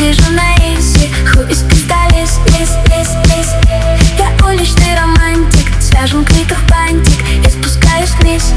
Отвяжу на изи, хуй из пистолет, лес. Я уличный романтик, свяжем клитор в бантик. Я спускаюсь вниз.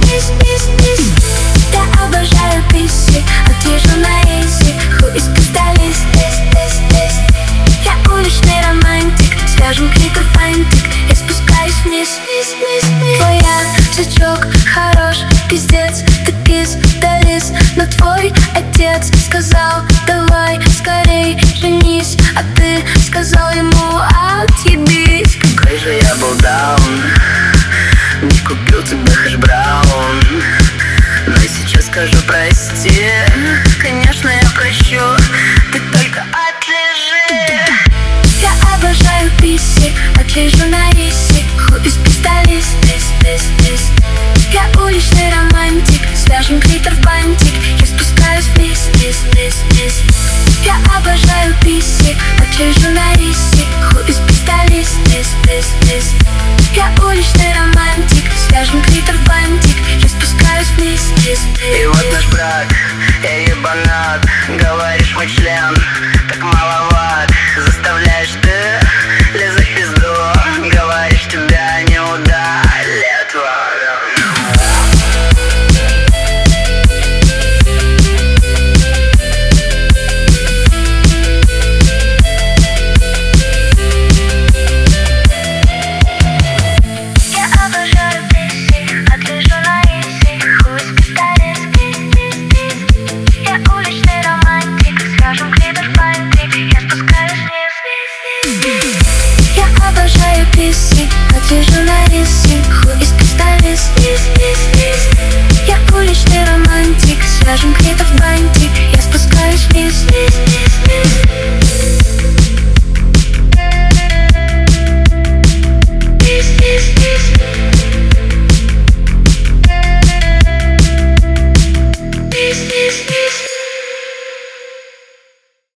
Я обожаю писи, отвяжу на изи, хуй из пистолет, лес. Я уличный романтик, свяжем клитор в бантик. Я спускаюсь вниз. Твой язычок хорош, пиздец, ты пиздолиз. Но твой отец сказал: давай скорей женись. А ты сказал ему: отъебись. Какой же я был даун, не купил тебе хэш-браун. Но сейчас скажу прости, конечно я прощу, ты только отлежи. Я обожаю писи, отлежу на иси, хуй из пистолет, лес. Я уличный романтик, свяжем клитор в бантик. Я спускаюсь вниз. Я обожаю писи, отлежу на иси, хуй из пистолет, лес. Я уличный романтик, свяжем клитор в бантик. Я спускаюсь вниз. И вот наш брак, я ебанат. Говоришь, мой член так мало